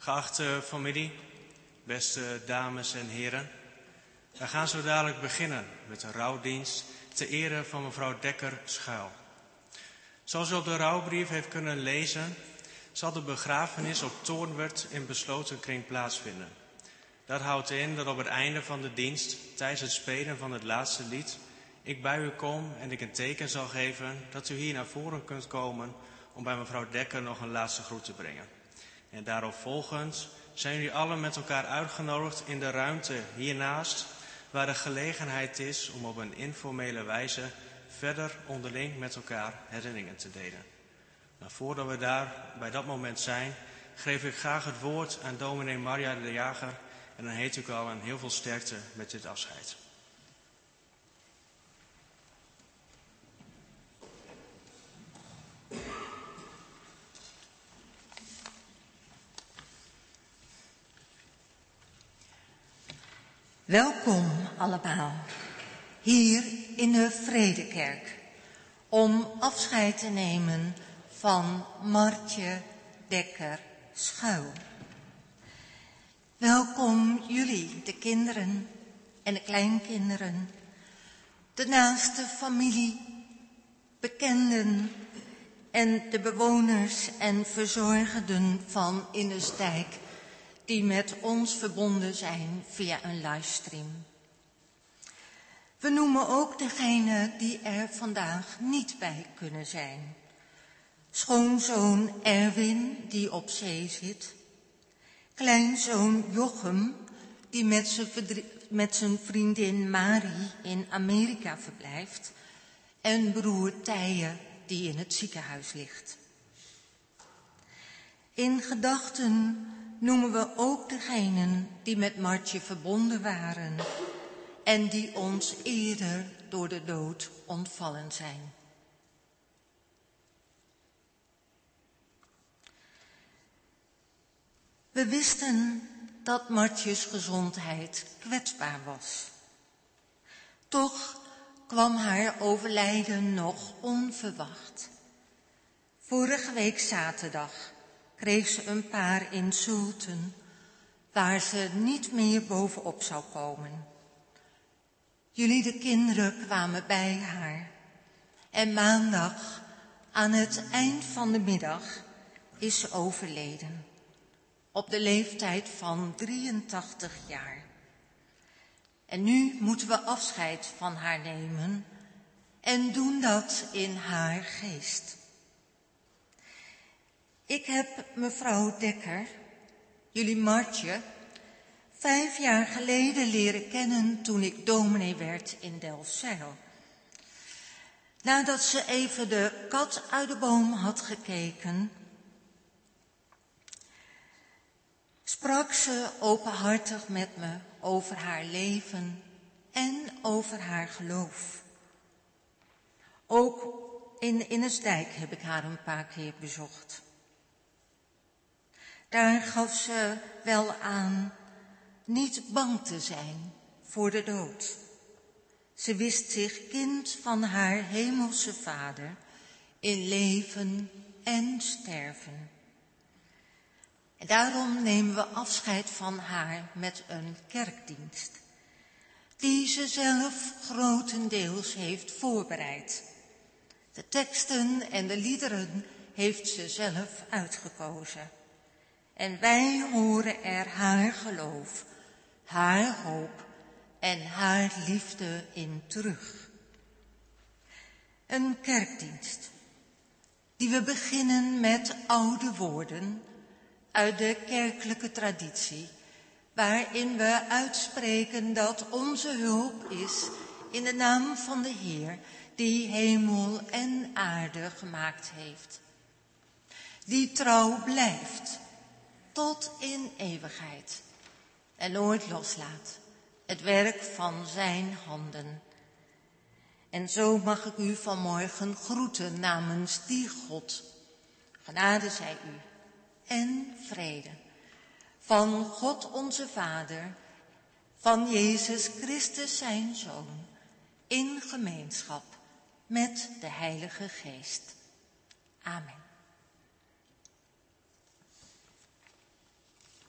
Geachte familie, beste dames en heren. Wij gaan zo dadelijk beginnen met de rouwdienst ter ere van mevrouw Dekker-Schuil. Zoals u op de rouwbrief heeft kunnen lezen, zal de begrafenis op Toornwerd in besloten kring plaatsvinden. Dat houdt in dat op het einde van de dienst, tijdens het spelen van het laatste lied, ik bij u kom en ik een teken zal geven dat u hier naar voren kunt komen om bij mevrouw Dekker nog een laatste groet te brengen. En daarop volgend zijn jullie allen met elkaar uitgenodigd in de ruimte hiernaast, waar de gelegenheid is om op een informele wijze verder onderling met elkaar herinneringen te delen. Maar voordat we daar bij dat moment zijn, geef ik graag het woord aan dominee Maria de Jager en dan heet ik al een heel veel sterkte met dit afscheid. Welkom allemaal, hier in de Vredekerk, om afscheid te nemen van Martje Dekker-Schuil. Welkom jullie, de kinderen en de kleinkinderen, de naaste familie, bekenden en de bewoners en verzorgenden van Innersdijk, die met ons verbonden zijn via een livestream. We noemen ook degenen die er vandaag niet bij kunnen zijn. Schoonzoon Erwin, die op zee zit. Kleinzoon Jochem, die met zijn vriendin Marie in Amerika verblijft. En broer Tije, die in het ziekenhuis ligt. In gedachten noemen we ook degenen die met Martje verbonden waren en die ons eerder door de dood ontvallen zijn. We wisten dat Martjes gezondheid kwetsbaar was. Toch kwam haar overlijden nog onverwacht. Vorige week zaterdag kreeg ze een paar insulten waar ze niet meer bovenop zou komen. Jullie de kinderen kwamen bij haar en maandag aan het eind van de middag is ze overleden. Op de leeftijd van 83 jaar. En nu moeten we afscheid van haar nemen en doen dat in haar geest. Ik heb mevrouw Dekker, jullie Martje, 5 jaar geleden leren kennen toen ik dominee werd in Delfzijl. Nadat ze even de kat uit de boom had gekeken, sprak ze openhartig met me over haar leven en over haar geloof. Ook in Innersdijk heb ik haar een paar keer bezocht. Daar gaf ze wel aan niet bang te zijn voor de dood. Ze wist zich kind van haar hemelse Vader in leven en sterven. En daarom nemen we afscheid van haar met een kerkdienst, die ze zelf grotendeels heeft voorbereid. De teksten en de liederen heeft ze zelf uitgekozen. En wij horen er haar geloof, haar hoop en haar liefde in terug. Een kerkdienst die we beginnen met oude woorden uit de kerkelijke traditie, waarin we uitspreken dat onze hulp is in de naam van de Heer, die hemel en aarde gemaakt heeft. Die trouw blijft tot in eeuwigheid en nooit loslaat het werk van zijn handen. En zo mag ik u vanmorgen groeten namens die God. Genade zij u en vrede van God onze Vader, van Jezus Christus zijn Zoon, in gemeenschap met de Heilige Geest. Amen.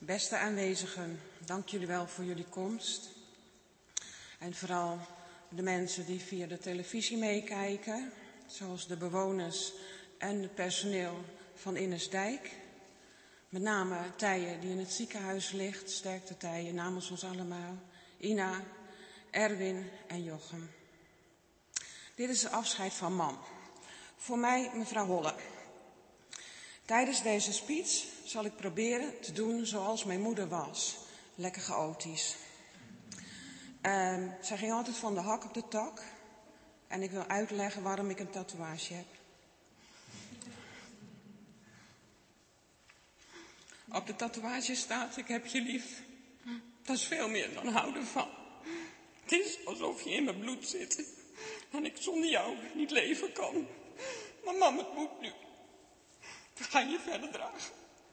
Beste aanwezigen, dank jullie wel voor jullie komst. En vooral de mensen die via de televisie meekijken, zoals de bewoners en het personeel van Innersdijk. Met name Tije die in het ziekenhuis ligt, sterkte Tije namens ons allemaal. Ina, Erwin en Jochem. Dit is de afscheid van Mam. Voor mij mevrouw Holle. Tijdens deze speech zal ik proberen te doen zoals mijn moeder was. Lekker chaotisch. Zij ging altijd van de hak op de tak. En ik wil uitleggen waarom ik een tatoeage heb. Op de tatoeage staat, ik heb je lief. Dat is veel meer dan houden van. Het is alsof je in mijn bloed zit. En ik zonder jou niet leven kan. Maar mam, het moet nu. We gaan je verder dragen.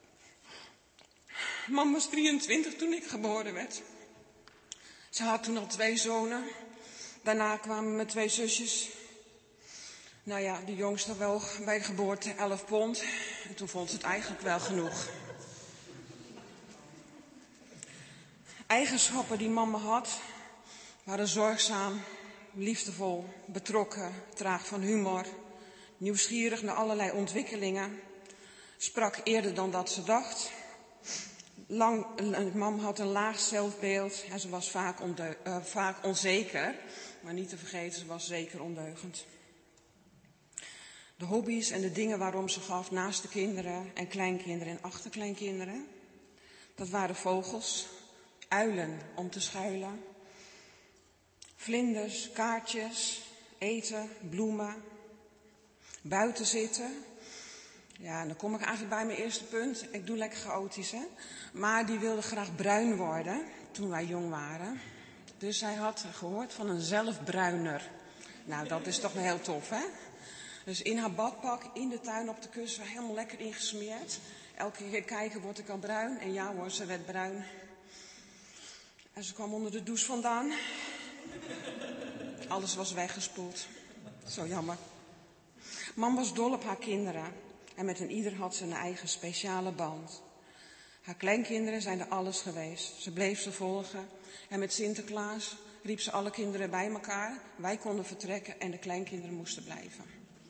Mam was 23 toen ik geboren werd. Ze had toen al 2 zonen. Daarna kwamen mijn 2 zusjes. Nou ja, de jongste woog bij de geboorte 11 pond. En toen vond ze het eigenlijk wel genoeg. Eigenschappen die mama had, waren zorgzaam, liefdevol, betrokken, traag van humor, nieuwsgierig naar allerlei ontwikkelingen, sprak eerder dan dat ze dacht. Mam had een laag zelfbeeld en ze was vaak onzeker, maar niet te vergeten, ze was zeker ondeugend. De hobby's en de dingen waarom ze gaf naast de kinderen en kleinkinderen en achterkleinkinderen, dat waren vogels, uilen om te schuilen, vlinders, kaartjes, eten, bloemen, buiten zitten. Ja, en dan kom ik eigenlijk bij mijn eerste punt. Ik doe lekker chaotisch, hè. Maar die wilde graag bruin worden toen wij jong waren. Dus hij had gehoord van een zelfbruiner. Nou, dat is toch wel heel tof, hè. Dus in haar badpak, in de tuin op de kussen, helemaal lekker ingesmeerd. Elke keer kijken, word ik al bruin? En ja hoor, ze werd bruin. En ze kwam onder de douche vandaan. Alles was weggespoeld. Zo jammer. Mam was dol op haar kinderen. En met ieder had ze een eigen speciale band. Haar kleinkinderen zijn er alles geweest. Ze bleef ze volgen. En met Sinterklaas riep ze alle kinderen bij elkaar. Wij konden vertrekken en de kleinkinderen moesten blijven.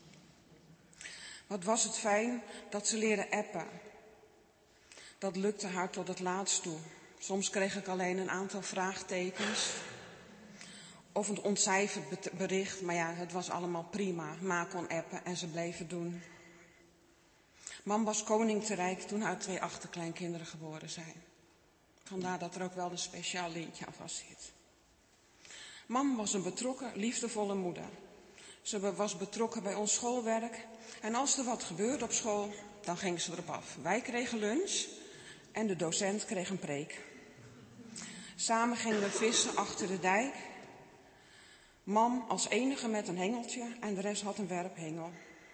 Wat was het fijn dat ze leerde appen. Dat lukte haar tot het laatst toe. Soms kreeg ik alleen een aantal vraagtekens. Of een ontcijferd bericht. Maar ja, het was allemaal prima. Ma kon appen en ze bleef het doen. Mam was koning te rijk toen haar 2 achterkleinkinderen geboren zijn. Vandaar dat er ook wel een speciaal lintje aan vast zit. Mam was een betrokken, liefdevolle moeder. Ze was betrokken bij ons schoolwerk. En als er wat gebeurde op school, dan ging ze erop af. Wij kregen lunch en de docent kreeg een preek. Samen gingen we vissen achter de dijk. Mam als enige met een hengeltje en de rest had een werphengel.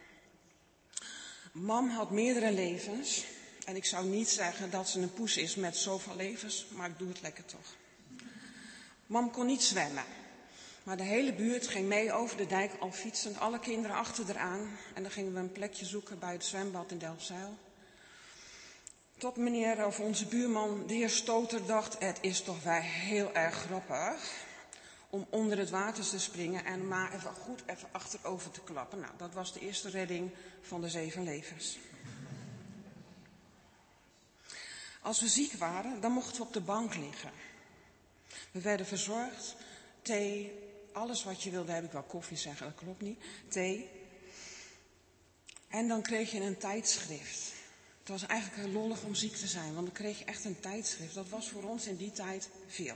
Mam had meerdere levens. En ik zou niet zeggen dat ze een poes is met zoveel levens, maar ik doe het lekker toch. Mam kon niet zwemmen. Maar de hele buurt ging mee over de dijk al fietsend, alle kinderen achter eraan. En dan gingen we een plekje zoeken bij het zwembad in Delfzijl. Tot meneer of onze buurman, de heer Stoter, dacht, het is toch wel heel erg grappig om onder het water te springen en maar even achterover te klappen. Nou, dat was de eerste redding van de 7 levens. Als we ziek waren, dan mochten we op de bank liggen. We werden verzorgd, thee, alles wat je wilde, heb ik wel koffie zeggen, dat klopt niet, thee. En dan kreeg je een tijdschrift. Het was eigenlijk heel lollig om ziek te zijn, want dan kreeg je echt een tijdschrift. Dat was voor ons in die tijd veel.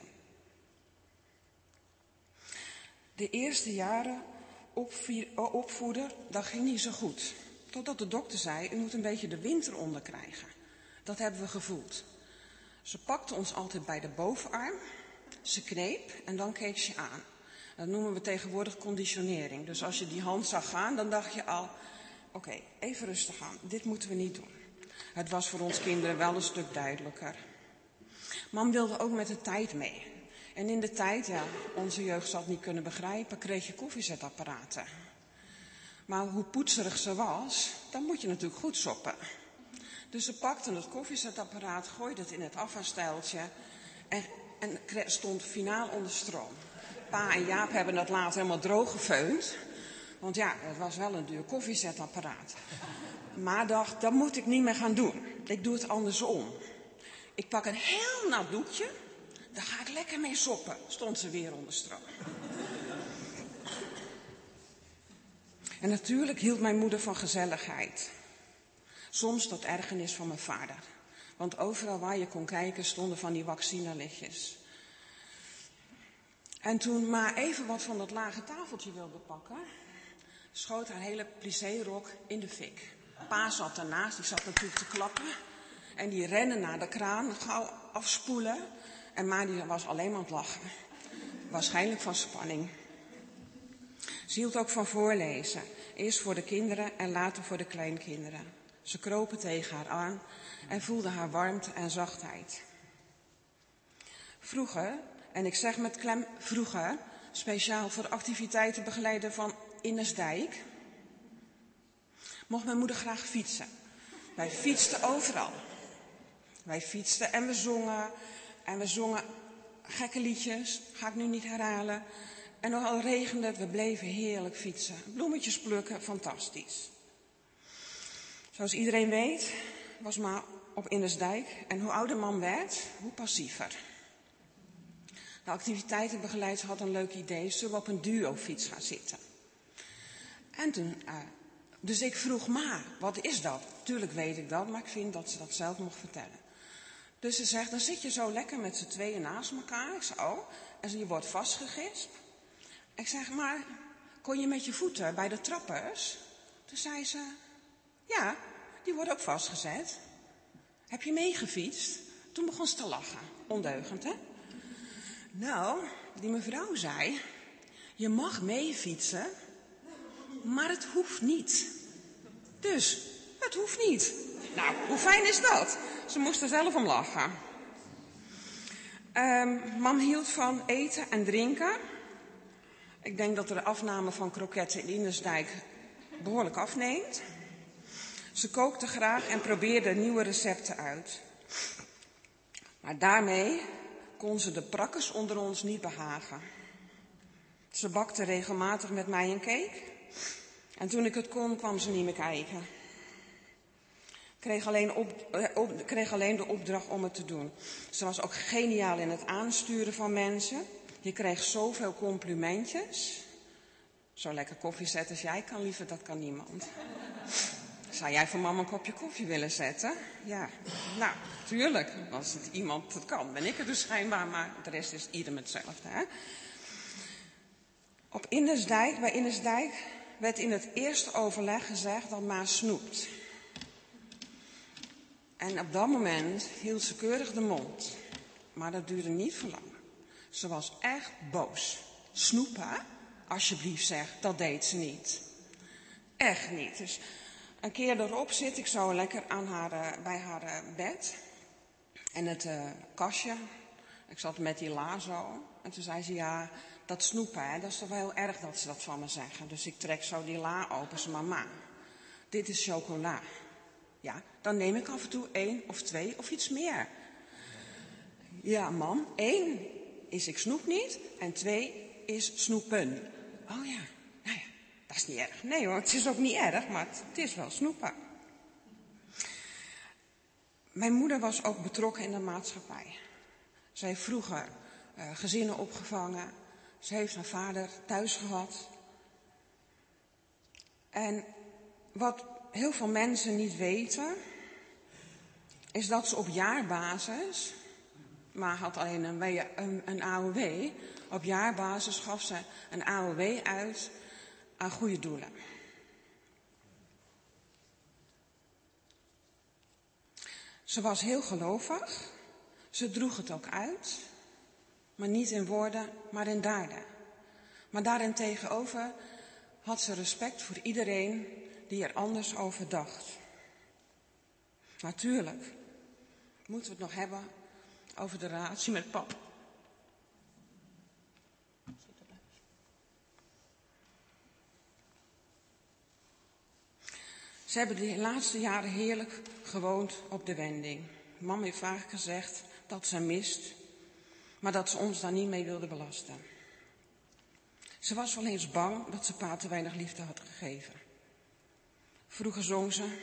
De eerste jaren opvoeden, dat ging niet zo goed. Totdat de dokter zei, u moet een beetje de winter onderkrijgen. Dat hebben we gevoeld. Ze pakte ons altijd bij de bovenarm, ze kneep en dan keek ze aan. Dat noemen we tegenwoordig conditionering. Dus als je die hand zag gaan, dan dacht je al, oké, even rustig aan, dit moeten we niet doen. Het was voor ons kinderen wel een stuk duidelijker. Mam wilde ook met de tijd mee. En in de tijd, ja, onze jeugd zal het niet kunnen begrijpen, kreeg je koffiezetapparaten. Maar hoe poetserig ze was, dan moet je natuurlijk goed soppen. Dus ze pakte het koffiezetapparaat, gooide het in het afwasstijltje en stond finaal onder stroom. Pa en Jaap hebben dat later helemaal droog gefeund. Want ja, het was wel een duur koffiezetapparaat. Maar dacht, dat moet ik niet meer gaan doen. Ik doe het andersom. Ik pak een heel nat doekje, daar ga ik lekker mee soppen. Stond ze weer onder stroom. En natuurlijk hield mijn moeder van gezelligheid. Soms tot ergernis van mijn vader. Want overal waar je kon kijken stonden van die vaccinelichtjes. En toen maar even wat van dat lage tafeltje wilde pakken, schoot haar hele plissé-rok in de fik. Pa zat ernaast, die zat natuurlijk te klappen. En die rennen naar de kraan, gauw afspoelen. En ma die was alleen maar aan het lachen. Waarschijnlijk van spanning. Ze hield ook van voorlezen. Eerst voor de kinderen en later voor de kleinkinderen. Ze kropen tegen haar aan en voelden haar warmte en zachtheid. Vroeger, en ik zeg met klem vroeger, speciaal voor de activiteitenbegeleider van Innersdijk, mocht mijn moeder graag fietsen. Wij fietsten overal. Wij fietsten en we zongen. En we zongen gekke liedjes, ga ik nu niet herhalen. En nogal regende het, we bleven heerlijk fietsen. Bloemetjes plukken, fantastisch. Zoals iedereen weet, was ma op Innersdijk. En hoe ouder man werd, hoe passiever. De activiteitenbegeleider had een leuk idee, zullen we op een duo-fiets gaan zitten. En toen, dus ik vroeg ma, wat is dat? Tuurlijk weet ik dat, maar ik vind dat ze dat zelf mocht vertellen. Dus ze zegt, dan zit je zo lekker met z'n tweeën naast elkaar. Ik zeg, oh, en je wordt vastgegespt. Ik zeg, maar kon je met je voeten bij de trappers? Toen zei ze, ja, die worden ook vastgezet. Heb je meegefietst? Toen begon ze te lachen. Ondeugend, hè? Nou, die mevrouw zei, je mag meefietsen, maar het hoeft niet. Dus, het hoeft niet. Nou, hoe fijn is dat? Ze moest er zelf om lachen. Mam hield van eten en drinken. Ik denk dat de afname van kroketten in Innersdijk behoorlijk afneemt. Ze kookte graag en probeerde nieuwe recepten uit. Maar daarmee kon ze de prakkers onder ons niet behagen. Ze bakte regelmatig met mij een cake. En toen ik het kon, kwam ze niet meer kijken. Kreeg alleen de opdracht om het te doen. Ze was ook geniaal in het aansturen van mensen. Je kreeg zoveel complimentjes. Zo lekker koffie zetten als jij kan, liever, dat kan niemand. Zou jij voor mama een kopje koffie willen zetten? Ja, nou, tuurlijk. Als het iemand dat kan, ben ik het dus schijnbaar, maar de rest is ieder hetzelfde, hè? Bij Innersdijk werd in het eerste overleg gezegd dat ma snoept. En op dat moment hield ze keurig de mond. Maar dat duurde niet voor lang. Ze was echt boos. Snoepen? Alsjeblieft zeg, dat deed ze niet. Echt niet. Dus een keer erop zit ik zo lekker bij haar bed. En het kastje. Ik zat met die la zo. En toen zei ze, ja, dat snoepen, hè, dat is toch wel heel erg dat ze dat van me zeggen. Dus ik trek zo die la open. Ze, mama, dit is chocola. Ja, dan neem ik af en toe 1 of 2 of iets meer. Ja, mam, 1 is ik snoep niet en 2 is snoepen. Oh ja, nou ja, dat is niet erg. Nee hoor, het is ook niet erg, maar het is wel snoepen. Mijn moeder was ook betrokken in de maatschappij. Ze heeft vroeger gezinnen opgevangen. Ze heeft haar vader thuis gehad. En wat heel veel mensen niet weten, is dat ze op jaarbasis, maar had alleen een AOW, op jaarbasis gaf ze een AOW uit aan goede doelen. Ze was heel gelovig, ze droeg het ook uit, maar niet in woorden, maar in daden. Maar daarentegenover had ze respect voor iedereen die er anders over dacht. Natuurlijk moeten we het nog hebben over de relatie met pap. Ze hebben de laatste jaren heerlijk gewoond op de Wending. Mam heeft vaak gezegd dat ze mist, maar dat ze ons daar niet mee wilde belasten. Ze was wel eens bang dat ze pa te weinig liefde had gegeven. Vroeger zong ze: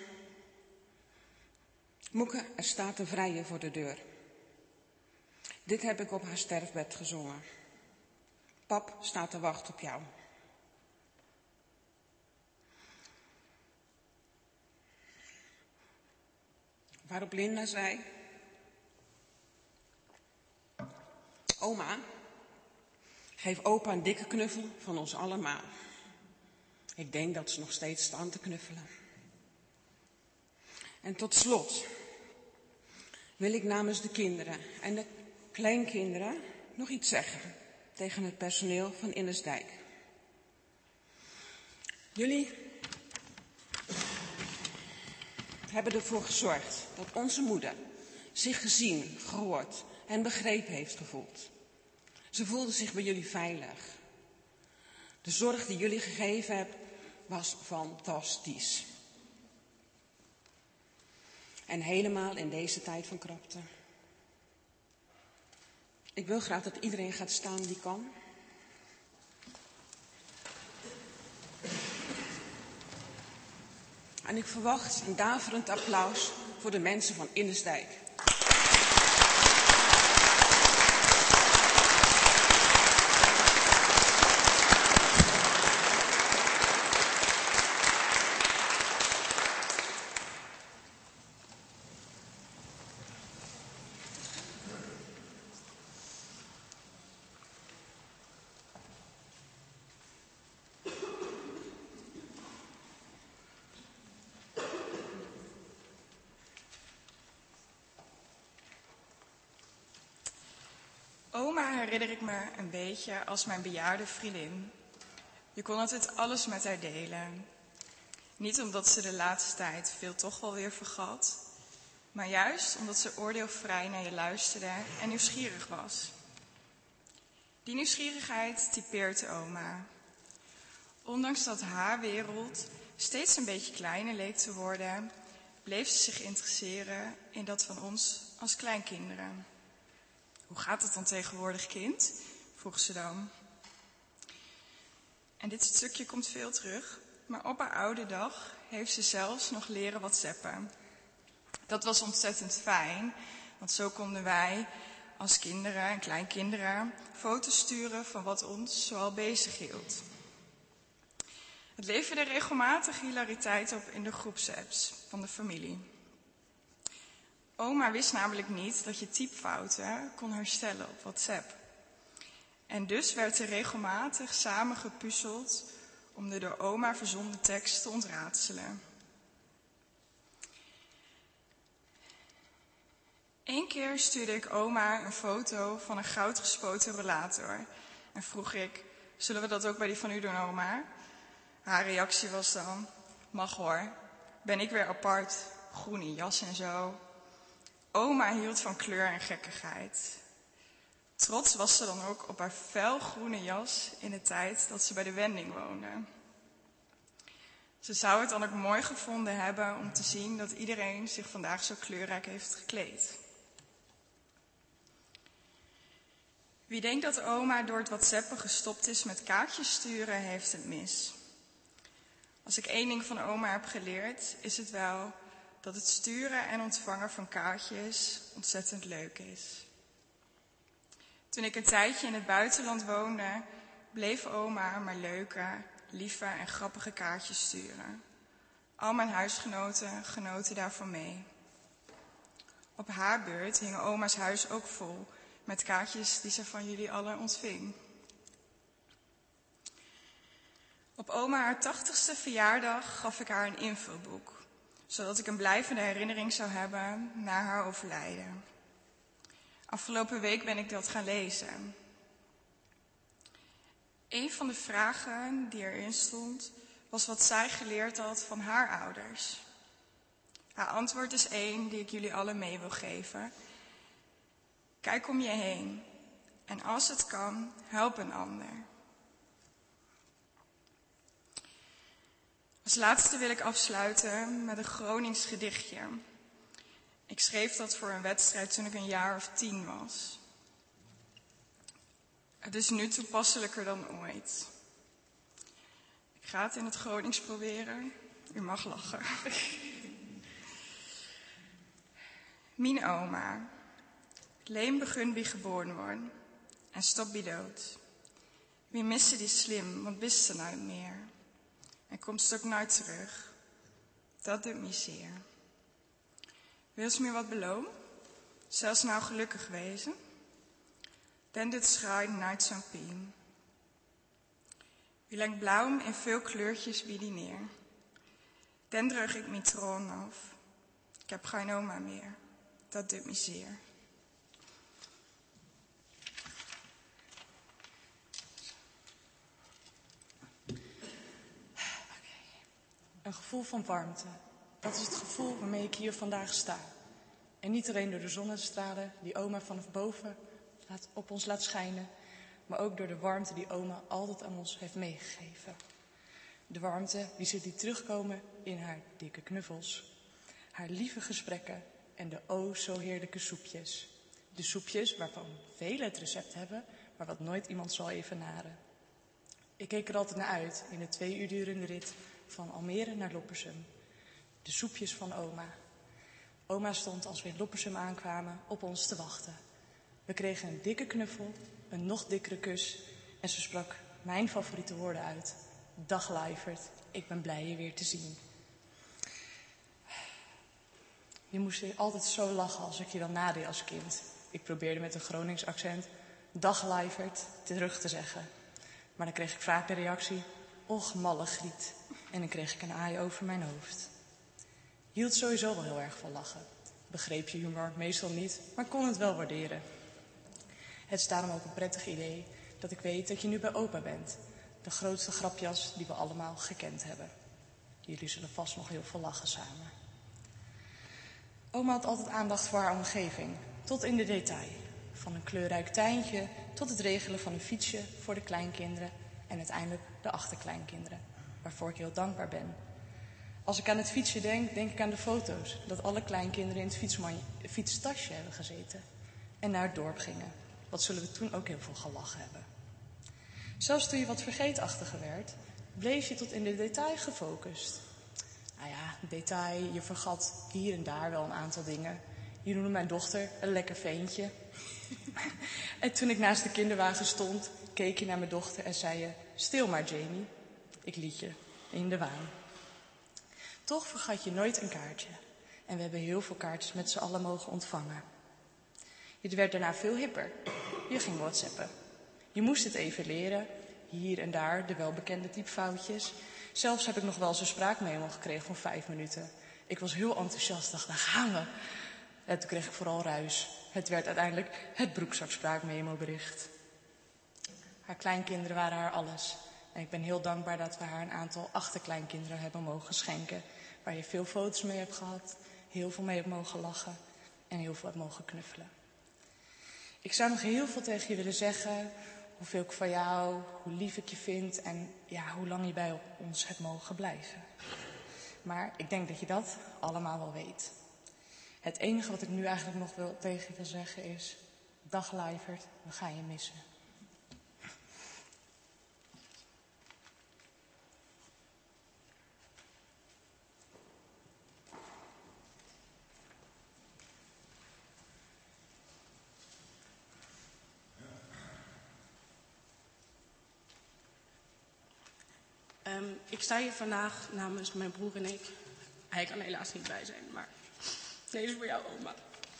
Moeke, er staat een vrije voor de deur. Dit heb ik op haar sterfbed gezongen. Pap staat te wachten op jou. Waarop Linda zei: Oma, geef opa een dikke knuffel van ons allemaal. Ik denk dat ze nog steeds staan te knuffelen. En tot slot wil ik namens de kinderen en de kleinkinderen nog iets zeggen tegen het personeel van Innersdijk. Jullie hebben ervoor gezorgd dat onze moeder zich gezien, gehoord en begrepen heeft gevoeld. Ze voelde zich bij jullie veilig. De zorg die jullie gegeven hebben was fantastisch. En helemaal in deze tijd van krapte. Ik wil graag dat iedereen gaat staan die kan. En ik verwacht een daverend applaus voor de mensen van Innersdijk. Oma herinner ik me een beetje als mijn bejaarde vriendin. Je kon altijd alles met haar delen. Niet omdat ze de laatste tijd veel toch wel weer vergat, maar juist omdat ze oordeelvrij naar je luisterde en nieuwsgierig was. Die nieuwsgierigheid typeert oma. Ondanks dat haar wereld steeds een beetje kleiner leek te worden, bleef ze zich interesseren in dat van ons als kleinkinderen. Hoe gaat het dan tegenwoordig, kind? Vroeg ze dan. En dit stukje komt veel terug, maar op haar oude dag heeft ze zelfs nog leren whatsappen. Dat was ontzettend fijn, want zo konden wij als kinderen en kleinkinderen foto's sturen van wat ons zoal bezig hield. Het leverde regelmatig hilariteit op in de groepsapps van de familie. Oma wist namelijk niet dat je typfouten kon herstellen op WhatsApp. En dus werd er regelmatig samen gepuzzeld om de door oma verzonden tekst te ontraadselen. Eén keer stuurde ik oma een foto van een goudgespoten rollator. En vroeg ik: zullen we dat ook bij die van u doen, oma? Haar reactie was dan: mag hoor, ben ik weer apart, groene jas en zo. Oma hield van kleur en gekkigheid. Trots was ze dan ook op haar felgroene jas in de tijd dat ze bij de Wending woonde. Ze zou het dan ook mooi gevonden hebben om te zien dat iedereen zich vandaag zo kleurrijk heeft gekleed. Wie denkt dat oma door het WhatsAppen gestopt is met kaartjes sturen, heeft het mis. Als ik één ding van oma heb geleerd, is het wel dat het sturen en ontvangen van kaartjes ontzettend leuk is. Toen ik een tijdje in het buitenland woonde, bleef oma maar leuke, lieve en grappige kaartjes sturen. Al mijn huisgenoten genoten daarvan mee. Op haar beurt hing oma's huis ook vol met kaartjes die ze van jullie allen ontving. Op oma haar 80ste verjaardag gaf ik haar een infoboek, zodat ik een blijvende herinnering zou hebben na haar overlijden. Afgelopen week ben ik dat gaan lezen. Een van de vragen die erin stond, was wat zij geleerd had van haar ouders. Haar antwoord is één die ik jullie allen mee wil geven. Kijk om je heen en als het kan, help een ander. Als laatste wil ik afsluiten met een Gronings gedichtje. Ik schreef dat voor een wedstrijd toen ik een jaar of 10 was. Het is nu toepasselijker dan ooit. Ik ga het in het Gronings proberen. U mag lachen. Mijn oma. Leem begun wie geboren worden. En stop wie dood. Wie missen die slim, want wist ze nou meer. En komt ze ook nooit terug. Dat doet me zeer. Wil ze me wat belonen? Zelfs nou gelukkig wezen? Dan dit schrijven nooit zo'n piem. Wie lengt blauw in veel kleurtjes wie die neer. Dan drug ik mijn troon af. Ik heb geen oma meer. Dat doet me zeer. Een gevoel van warmte. Dat is het gevoel waarmee ik hier vandaag sta. En niet alleen door de zonnestralen die oma vanaf boven op ons laat schijnen, maar ook door de warmte die oma altijd aan ons heeft meegegeven. De warmte die ze liet terugkomen in haar dikke knuffels, haar lieve gesprekken en de o zo heerlijke soepjes. De soepjes waarvan velen het recept hebben, maar wat nooit iemand zal evenaren. Ik keek er altijd naar uit in de 2 uur durende rit van Almere naar Loppersum. De soepjes van oma. Oma stond als we in Loppersum aankwamen op ons te wachten. We kregen een dikke knuffel, een nog dikkere kus en ze sprak mijn favoriete woorden uit. Dag Leifert, ik ben blij je weer te zien. Je moest altijd zo lachen als ik je dan nadeed als kind. Ik probeerde met een Gronings accent dag Leifert terug te zeggen. Maar dan kreeg ik vaak de reactie, och malle Griet. En dan kreeg ik een aai over mijn hoofd. Je hield sowieso wel heel erg van lachen. Begreep je humor meestal niet, maar kon het wel waarderen. Het is daarom ook een prettig idee dat ik weet dat je nu bij opa bent. De grootste grapjas die we allemaal gekend hebben. Jullie zullen vast nog heel veel lachen samen. Oma had altijd aandacht voor haar omgeving, tot in de detail. Van een kleurrijk tuintje tot het regelen van een fietsje voor de kleinkinderen en uiteindelijk de achterkleinkinderen, waarvoor ik heel dankbaar ben. Als ik aan het fietsje denk, denk ik aan de foto's dat alle kleinkinderen in het fietstasje hebben gezeten en naar het dorp gingen. Wat zullen we toen ook heel veel gelachen hebben. Zelfs toen je wat vergeetachtiger werd, bleef je tot in de detail gefocust. Nou ja, detail, je vergat hier en daar wel een aantal dingen. Je noemde mijn dochter een lekker veentje. En toen ik naast de kinderwagen stond, keek je naar mijn dochter en zei je, stil maar Jamie. Ik liet je in de waan. Toch vergat je nooit een kaartje. En we hebben heel veel kaartjes met z'n allen mogen ontvangen. Je werd daarna veel hipper. Je ging whatsappen. Je moest het even leren. Hier en daar de welbekende typfoutjes. Zelfs heb ik nog wel eens een spraakmemo gekregen van 5 minuten. Ik was heel enthousiast, dacht, daar gaan we. En toen kreeg ik vooral ruis. Het werd uiteindelijk het broekzak spraakmemo bericht. Haar kleinkinderen waren haar alles. En ik ben heel dankbaar dat we haar een aantal achterkleinkinderen hebben mogen schenken. Waar je veel foto's mee hebt gehad, heel veel mee hebt mogen lachen en heel veel hebt mogen knuffelen. Ik zou nog heel veel tegen je willen zeggen. Hoeveel ik van jou, hoe lief ik je vind en ja, hoe lang je bij ons hebt mogen blijven. Maar ik denk dat je dat allemaal wel weet. Het enige wat ik nu eigenlijk nog tegen je wil zeggen is, dag Leifert, we gaan je missen. Ik sta hier vandaag namens mijn broer en ik. Hij kan helaas niet bij zijn, maar deze is voor jou, oma.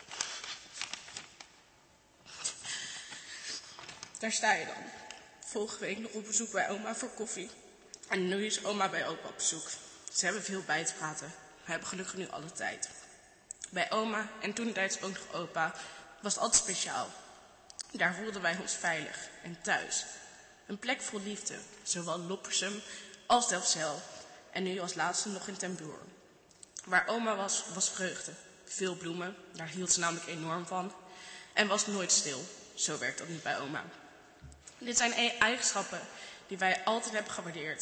Daar sta je dan. Vorige week nog op bezoek bij oma voor koffie. En nu is oma bij opa op bezoek. Ze hebben veel bij te praten. We hebben gelukkig nu alle tijd. Bij oma en toen tijds ook nog opa was het altijd speciaal. Daar voelden wij ons veilig en thuis. Een plek vol liefde, zowel Loppersum als Delfzijl en nu als laatste nog in Ten Boer. Waar oma was, was vreugde. Veel bloemen, daar hield ze namelijk enorm van. En was nooit stil, zo werkt dat niet bij oma. Dit zijn eigenschappen die wij altijd hebben gewaardeerd.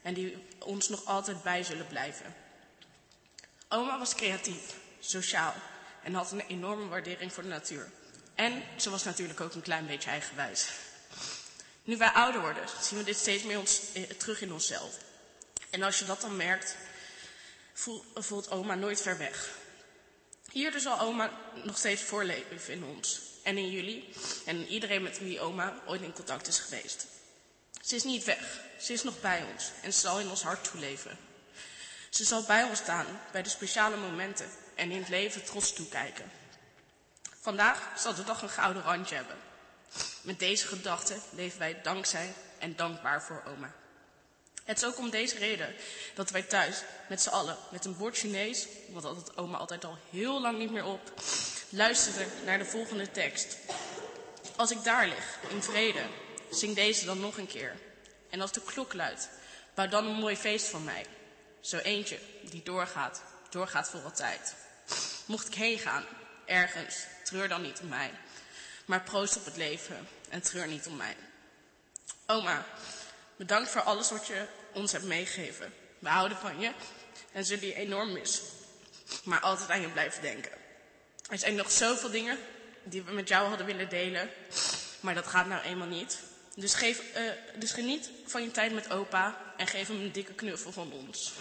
en die ons nog altijd bij zullen blijven. Oma was creatief, sociaal en had een enorme waardering voor de natuur. En ze was natuurlijk ook een klein beetje eigenwijs. Nu wij ouder worden, zien we dit steeds meer terug in onszelf. En als je dat dan merkt, voelt oma nooit ver weg. Hier zal oma nog steeds voorleven in ons en in jullie en in iedereen met wie oma ooit in contact is geweest. Ze is niet weg, ze is nog bij ons en ze zal in ons hart toeleven. Ze zal bij ons staan bij de speciale momenten en in het leven trots toekijken. Vandaag zal de dag een gouden randje hebben. Met deze gedachten leven wij dankzij en dankbaar voor oma. Het is ook om deze reden dat wij thuis met z'n allen met een bord Chinees, want dat had oma altijd al heel lang niet meer op, luisteren naar de volgende tekst. Als ik daar lig, in vrede, zing deze dan nog een keer. En als de klok luidt, bouw dan een mooi feest van mij. Zo eentje die doorgaat voor altijd. Mocht ik heen gaan, ergens, treur dan niet om mij. Maar proost op het leven en treur niet om mij. Oma, bedankt voor alles wat je ons hebt meegegeven. We houden van je en zullen je enorm missen. Maar altijd aan je blijven denken. Er zijn nog zoveel dingen die we met jou hadden willen delen. Maar dat gaat nou eenmaal niet. Dus geniet van je tijd met opa en geef hem een dikke knuffel van ons.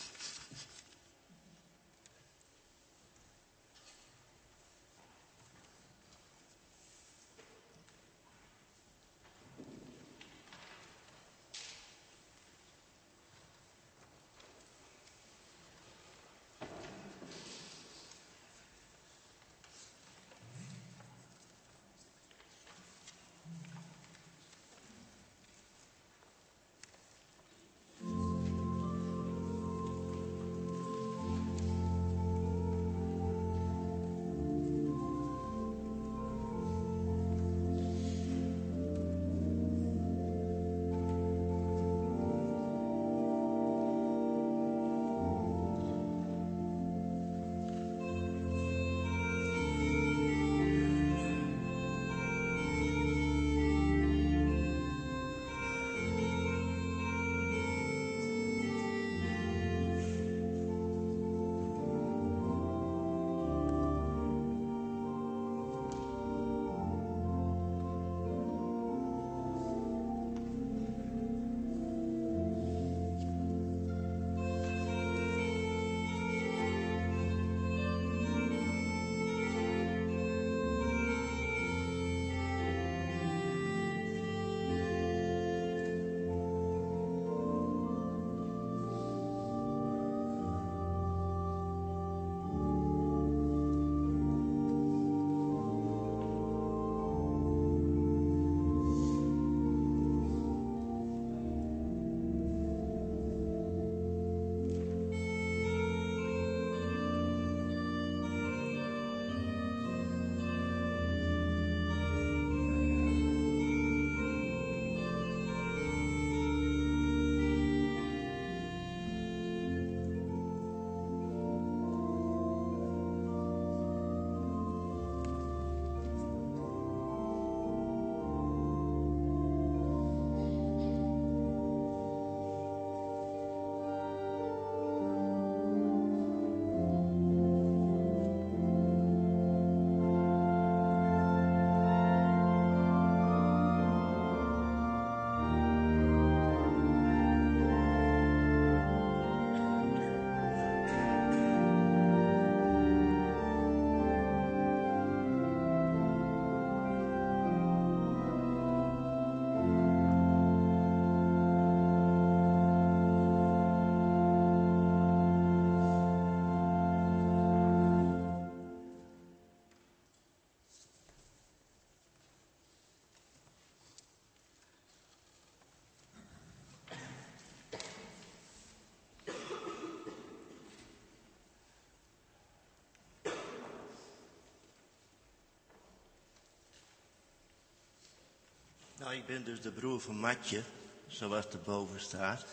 Nou, ik ben dus de broer van Matje, zoals erboven staat.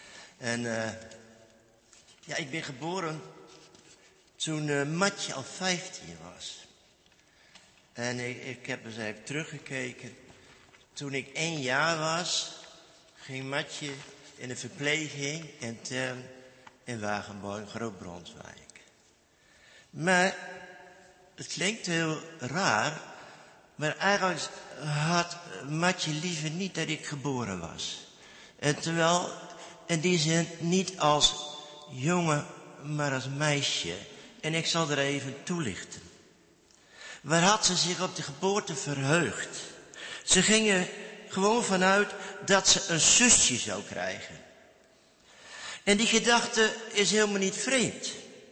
En ik ben geboren toen Matje al 15 was. En ik heb eens even teruggekeken. Toen ik 1 jaar was, ging Matje in de verpleging, intern in Wagenborg, Groot-Bronswijk. Maar het klinkt heel raar, maar eigenlijk had Matje liever niet dat ik geboren was. En terwijl in die zin niet als jongen, maar als meisje. En ik zal er even toelichten. Waar had ze zich op de geboorte verheugd? Ze gingen gewoon vanuit dat ze een zusje zou krijgen. En die gedachte is helemaal niet vreemd.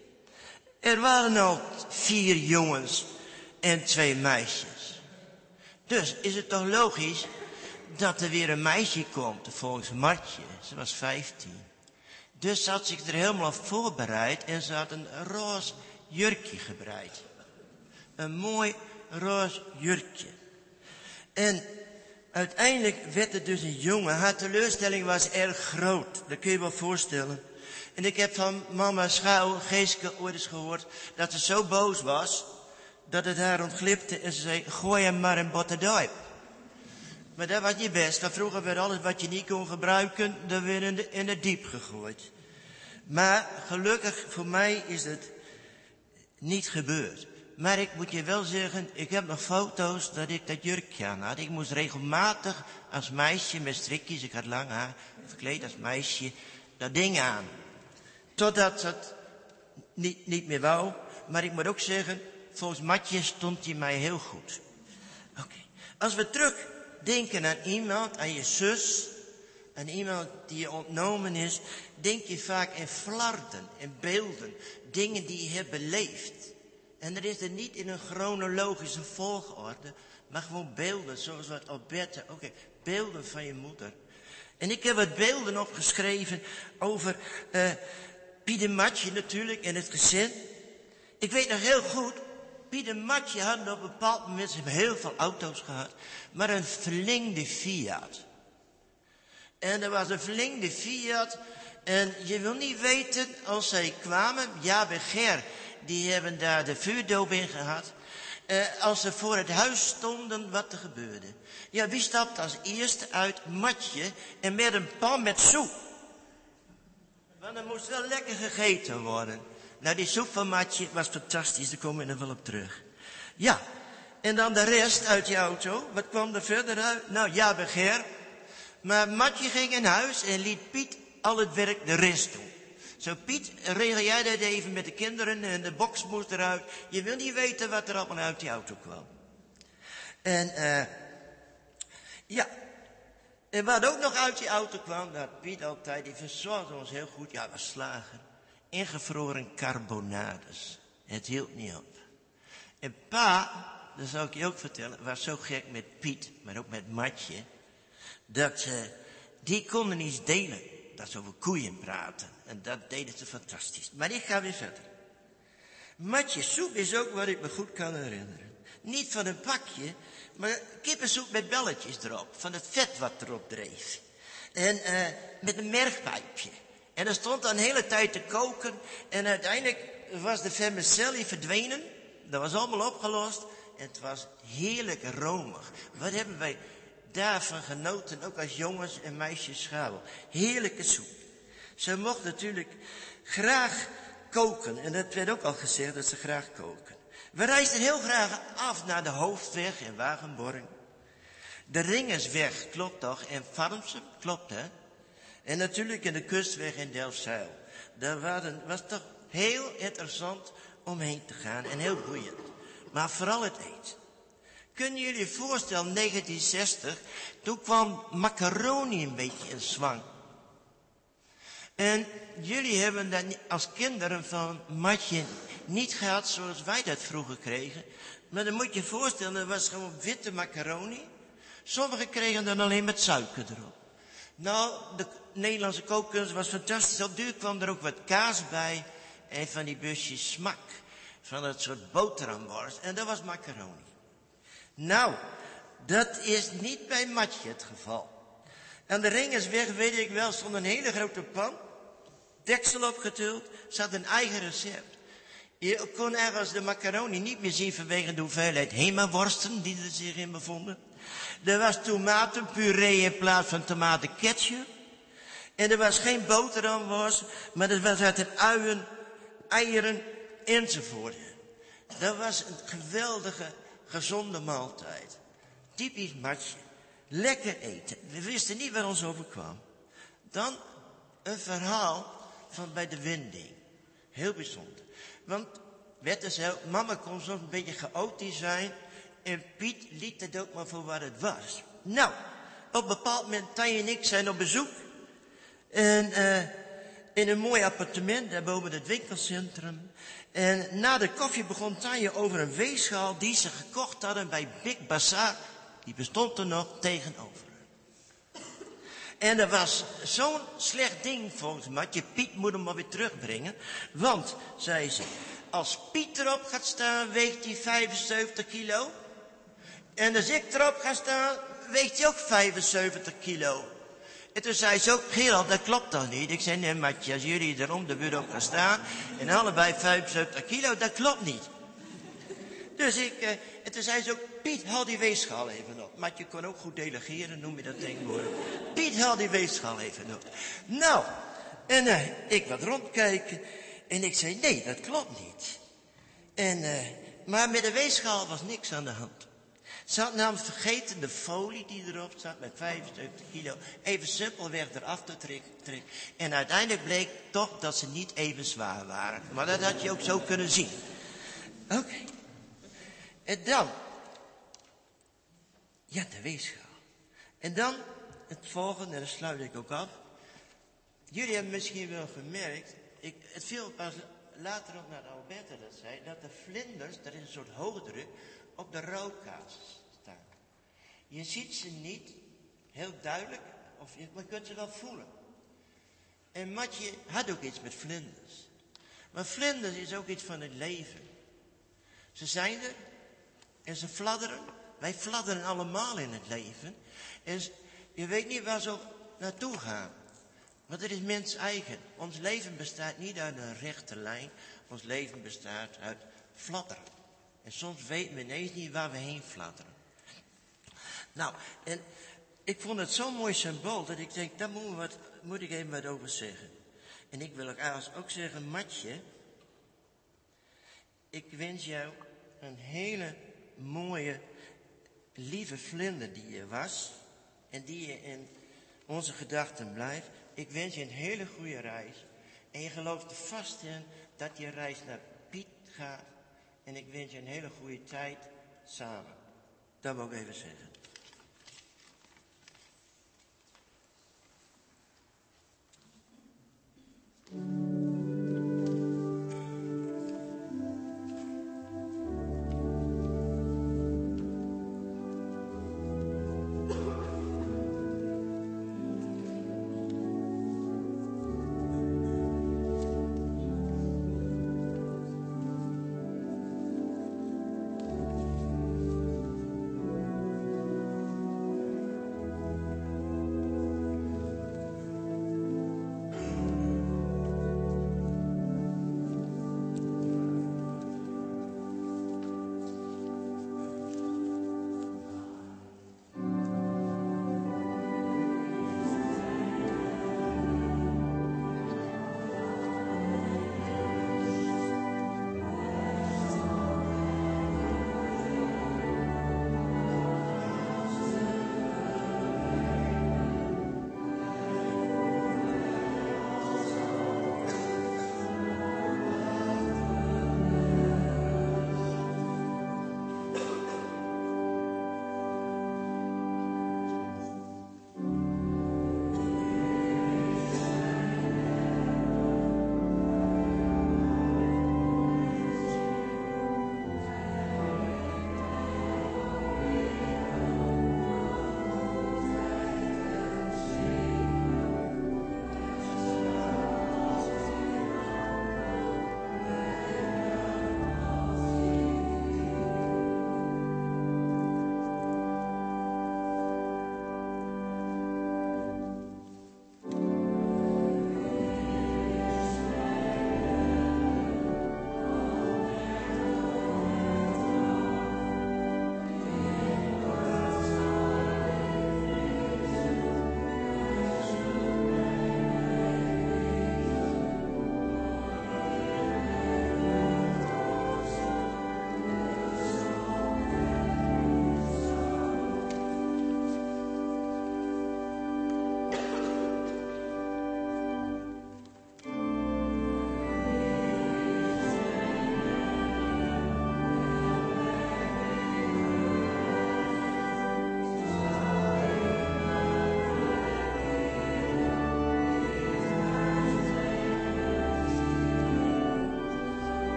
Er waren al 4 jongens en 2 meisjes. Dus is het toch logisch dat er weer een meisje komt, volgens Martje. Ze was 15. Dus ze had zich er helemaal op voorbereid en ze had een roze jurkje gebreid. Een mooi roze jurkje. En uiteindelijk werd het dus een jongen. Haar teleurstelling was erg groot. Dat kun je wel voorstellen. En ik heb van mama Schuil, Geeske, ooit eens gehoord dat ze zo boos was dat het haar ontglipte en ze zei, gooi hem maar in Botterduip. Maar dat was niet best. Want vroeger werd alles wat je niet kon gebruiken, dan weer in het diep gegooid. Maar gelukkig voor mij is het niet gebeurd. Maar ik moet je wel zeggen, ik heb nog foto's dat ik dat jurkje aan had. Ik moest regelmatig als meisje met strikjes, ik had lang haar, verkleed als meisje, dat ding aan. Totdat het niet meer wou. Maar ik moet ook zeggen, volgens Matje stond hij mij heel goed. Oké. Als we terugdenken aan iemand, aan je zus, aan iemand die je ontnomen is, denk je vaak in flarden, in beelden, dingen die je hebt beleefd. En er is er niet in een chronologische volgorde, maar gewoon beelden, zoals wat Alberta, beelden van je moeder. En ik heb wat beelden opgeschreven over Piet en Matje natuurlijk en het gezin. Ik weet nog heel goed, Piet en Matje hadden op een bepaald moment, ze hebben heel veel auto's gehad, maar een verlengde Fiat. En er was een verlengde Fiat en je wil niet weten, als zij kwamen, Jaap en Ger, die hebben daar de vuurdoop in gehad. Als ze voor het huis stonden, wat er gebeurde. Ja, wie stapt als eerste uit? Matje en met een pan met soep. Want er moest wel lekker gegeten worden. Nou, die soep van Matje was fantastisch, daar komen we er wel op terug. Ja, en dan de rest uit die auto. Wat kwam er verder uit? Nou, ja, Ger. Maar Matje ging in huis en liet Piet al het werk de rest doen. Zo, Piet, regel jij dat even met de kinderen en de box moest eruit. Je wil niet weten wat er allemaal uit die auto kwam. En ja, en wat ook nog uit die auto kwam, dat Piet altijd, die verzorgde ons heel goed. Ja, we slagen. Ingevroren carbonades. Het hield niet op. En pa, dat zal ik je ook vertellen, was zo gek met Piet, maar ook met Matje, dat die konden iets delen. Dat ze over koeien praten. En dat deden ze fantastisch. Maar ik ga weer verder. Matje soep is ook wat ik me goed kan herinneren. Niet van een pakje, maar kippensoep met belletjes erop. Van het vet wat erop dreef. En met een mergpijpje. En dat stond dan een hele tijd te koken. En uiteindelijk was de vermicelli verdwenen. Dat was allemaal opgelost. En het was heerlijk romig. Wat hebben wij daarvan genoten, ook als jongens en meisjes Schuil. Heerlijke soep. Ze mocht natuurlijk graag koken. En dat werd ook al gezegd dat ze graag koken. We reisden heel graag af naar de Hoofdweg in Wagenborg. De Ringersweg, klopt toch? En Farmsum, klopt hè? En natuurlijk in de Kustweg in Delfzijl. Daar was toch heel interessant om heen te gaan en heel boeiend. Maar vooral het eten. Kunnen jullie je voorstellen, 1960, toen kwam macaroni een beetje in zwang. En jullie hebben dat als kinderen van Matje niet gehad zoals wij dat vroeger kregen. Maar dan moet je je voorstellen, dat was gewoon witte macaroni. Sommigen kregen dan alleen met suiker erop. Nou, de Nederlandse kookkunst was fantastisch. Op duur kwam er ook wat kaas bij. En van die busjes smak. Van dat soort boterhamworst. En dat was macaroni. Nou, dat is niet bij Matje het geval. Aan de Ringersweg, weet ik wel, stond een hele grote pan. Deksel opgetild. Ze had een eigen recept. Je kon ergens de macaroni niet meer zien vanwege de hoeveelheid Hema-worsten die er zich in bevonden. Er was tomatenpuree in plaats van tomatenketchup. En er was geen boterhamworst, maar er was uit het uien, eieren enzovoort. Dat was een geweldige, gezonde maaltijd. Typisch matje. Lekker eten. We wisten niet waar ons overkwam. Dan een verhaal van bij de winding. Heel bijzonder. Want Wette zei, mama kon soms een beetje chaotisch zijn. En Piet liet het ook maar voor wat het was. Nou, op een bepaald moment, Tanja en ik zijn op bezoek. En in een mooi appartement, daar boven het winkelcentrum. En na de koffie begon Tanja over een weegschaal die ze gekocht hadden bij Big Bazaar. Die bestond er nog tegenover. En er was zo'n slecht ding volgens Matje. Piet moet hem maar weer terugbrengen. Want, zei ze, als Piet erop gaat staan, weegt hij 75 kilo. En als ik erop ga staan, weegt hij ook 75 kilo. En toen zei ze ook, Gerald, dat klopt toch niet? Ik zei, nee Matje, als jullie er om de buurt op gaan staan en allebei 75 kilo, dat klopt niet. Dus en toen zei ze ook, Piet, haal die weegschaal even op. Matje kon ook goed delegeren, noem je dat tegenwoordig. Piet, haal die weegschaal even op. Nou, en ik wat rondkijken en ik zei, nee, dat klopt niet. Maar met de weegschaal was niks aan de hand. Ze had namelijk vergeten de folie die erop zat met 75 kilo even simpelweg eraf te trekken. En uiteindelijk bleek toch dat ze niet even zwaar waren. Maar dat had je ook zo kunnen zien. Oké. En dan. Ja, de weegschaal. En dan het volgende, en dat sluit ik ook af. Jullie hebben misschien wel gemerkt, het viel pas later op naar Alberta dat zei, dat de vlinders, er is een soort hoogdruk, op de rookkaas staan. Je ziet ze niet heel duidelijk, maar je kunt ze wel voelen. En Matje had ook iets met vlinders. Maar vlinders is ook iets van het leven. Ze zijn er en ze fladderen. Wij fladderen allemaal in het leven. En je weet niet waar ze naartoe gaan. Want het is mens eigen. Ons leven bestaat niet uit een rechte lijn. Ons leven bestaat uit fladderen. En soms weten we ineens niet waar we heen fladderen. Nou, en ik vond het zo'n mooi symbool dat ik denk, daar moet ik even wat over zeggen. En ik wil ook zeggen, Matje, ik wens jou een hele mooie, lieve vlinder die je was. En die je in onze gedachten blijft. Ik wens je een hele goede reis. En je gelooft er vast in dat je reis naar Piet gaat. En ik wens je een hele goede tijd samen. Dat wil ik even zeggen.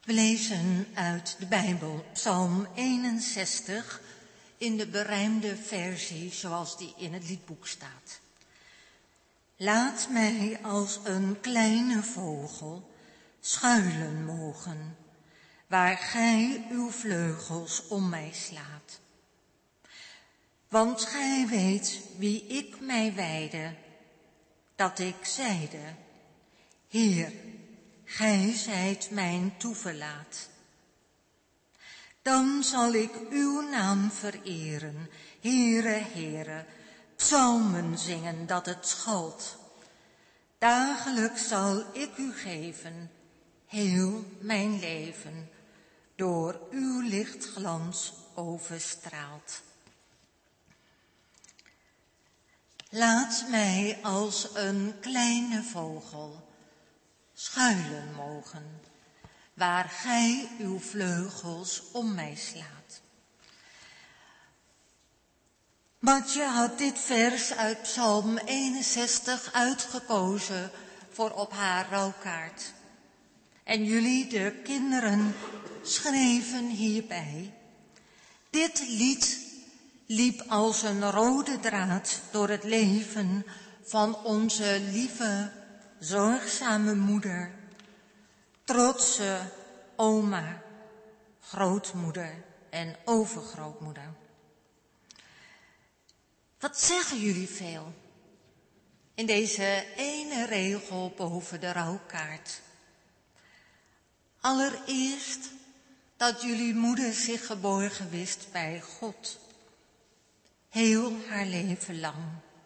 We lezen uit de Bijbel, Psalm 61, in de berijmde versie zoals die in het liedboek staat. Laat mij als een kleine vogel schuilen mogen, waar gij uw vleugels om mij slaat. Want gij weet wie ik mij wijdde, dat ik zeide, Heer, gij zijt mijn toeverlaat. Dan zal ik uw naam vereren, Heere, Heere, psalmen zingen dat het schalt. Dagelijks zal ik u geven, heel mijn leven, door uw lichtglans overstraald. Laat mij als een kleine vogel schuilen mogen, waar gij uw vleugels om mij slaat. Matje had dit vers uit Psalm 61 uitgekozen voor op haar rouwkaart. En jullie, de kinderen, schreven hierbij: dit lied liep als een rode draad door het leven van onze lieve, zorgzame moeder, trotse oma, grootmoeder en overgrootmoeder. Wat zeggen jullie veel in deze ene regel boven de rouwkaart? Allereerst dat jullie moeder zich geborgen wist bij God, heel haar leven lang.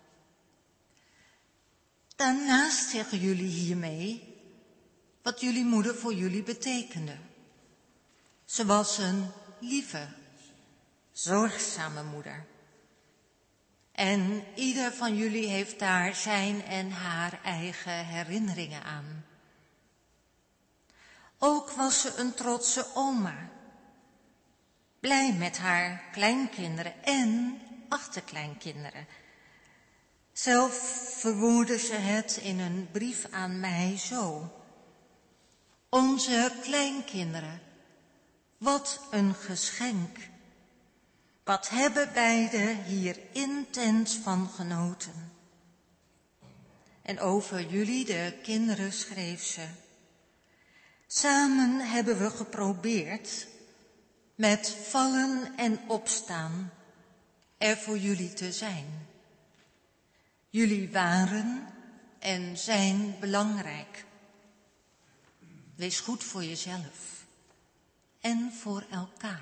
Daarnaast zeggen jullie hiermee wat jullie moeder voor jullie betekende. Ze was een lieve, zorgzame moeder. En ieder van jullie heeft daar zijn en haar eigen herinneringen aan. Ook was ze een trotse oma, blij met haar kleinkinderen en achterkleinkinderen. Zelf verwoordde ze het in een brief aan mij zo: onze kleinkinderen, wat een geschenk. Wat hebben beiden hier intens van genoten. En over jullie, de kinderen, schreef ze: samen hebben we geprobeerd, met vallen en opstaan, er voor jullie te zijn. Jullie waren en zijn belangrijk. Wees goed voor jezelf en voor elkaar.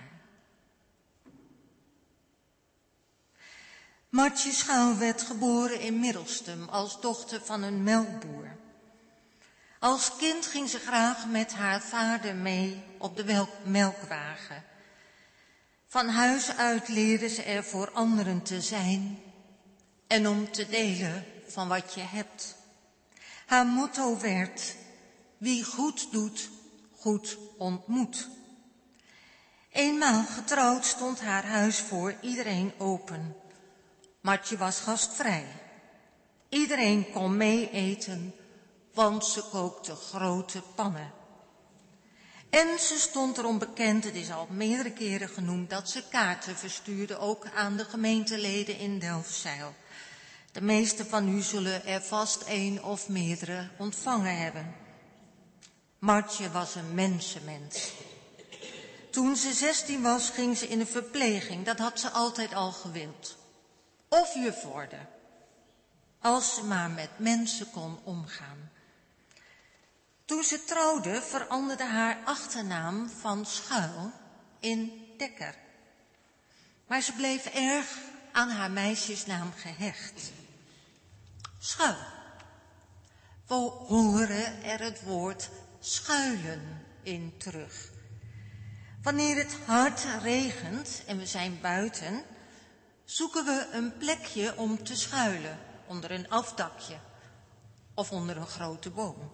Martje Schuil werd geboren in Middelstum als dochter van een melkboer. Als kind ging ze graag met haar vader mee op de melkwagen. Van huis uit leerde ze er voor anderen te zijn en om te delen van wat je hebt. Haar motto werd: wie goed doet, goed ontmoet. Eenmaal getrouwd stond haar huis voor iedereen open. Martje was gastvrij. Iedereen kon mee eten, want ze kookte grote pannen. En ze stond erom bekend, het is al meerdere keren genoemd, dat ze kaarten verstuurde, ook aan de gemeenteleden in Delfzijl. De meeste van u zullen er vast één of meerdere ontvangen hebben. Martje was een mensenmens. Toen ze 16 was, ging ze in de verpleging. Dat had ze altijd al gewild. Of juf worden, als ze maar met mensen kon omgaan. Toen ze trouwde, veranderde haar achternaam van Schuil in Dekker. Maar ze bleef erg aan haar meisjesnaam gehecht. Schuil. We horen er het woord schuilen in terug. Wanneer het hard regent en we zijn buiten, zoeken we een plekje om te schuilen, onder een afdakje of onder een grote boom.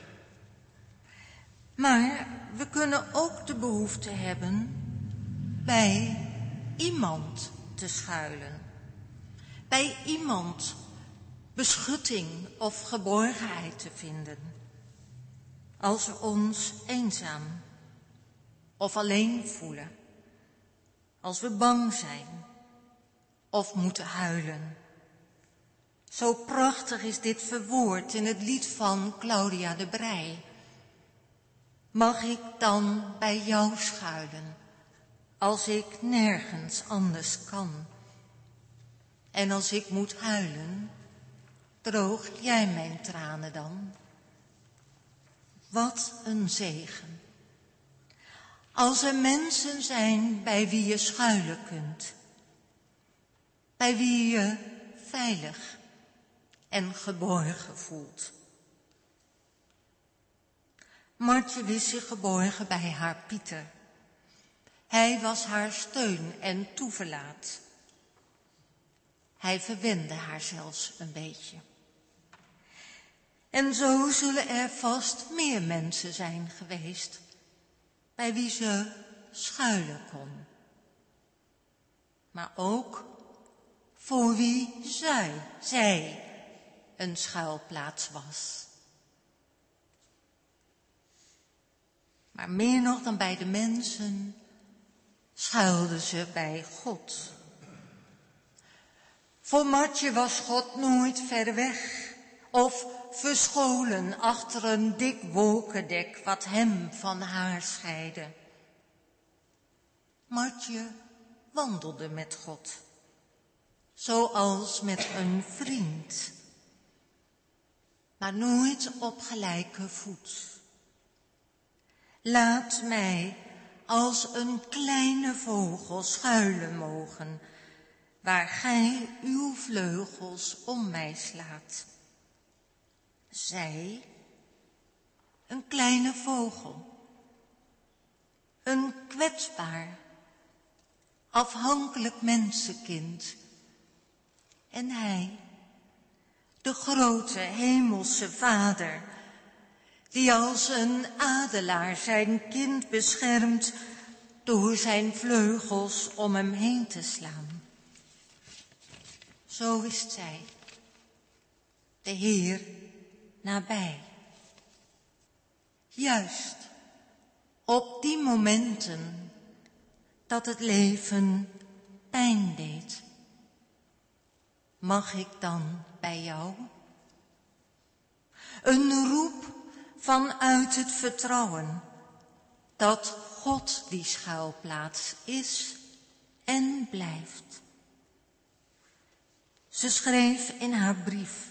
Maar we kunnen ook de behoefte hebben bij iemand te schuilen. Bij iemand beschutting of geborgenheid te vinden. Als we ons eenzaam of alleen voelen, als we bang zijn of moeten huilen. Zo prachtig is dit verwoord in het lied van Claudia de Breij. Mag ik dan bij jou schuilen, als ik nergens anders kan? En als ik moet huilen, droog jij mijn tranen dan? Wat een zegen. Als er mensen zijn bij wie je schuilen kunt, bij wie je veilig en geborgen voelt. Martje wist zich geborgen bij haar Pieter. Hij was haar steun en toeverlaat. Hij verwende haar zelfs een beetje. En zo zullen er vast meer mensen zijn geweest bij wie ze schuilen kon. Maar ook voor wie zij een schuilplaats was. Maar meer nog dan bij de mensen schuilde ze bij God. Voor Martje was God nooit ver weg of verscholen achter een dik wolkendek wat hem van haar scheidde. Martje wandelde met God, zoals met een vriend, maar nooit op gelijke voet. Laat mij als een kleine vogel schuilen mogen, waar gij uw vleugels om mij slaat. Zij, een kleine vogel, een kwetsbaar, afhankelijk mensenkind. En hij, de grote hemelse Vader, die als een adelaar zijn kind beschermt door zijn vleugels om hem heen te slaan. Zo is zij, de Heer, nabij. Juist op die momenten dat het leven pijn deed. Mag ik dan bij jou? Een roep vanuit het vertrouwen dat God die schuilplaats is en blijft. Ze schreef in haar brief: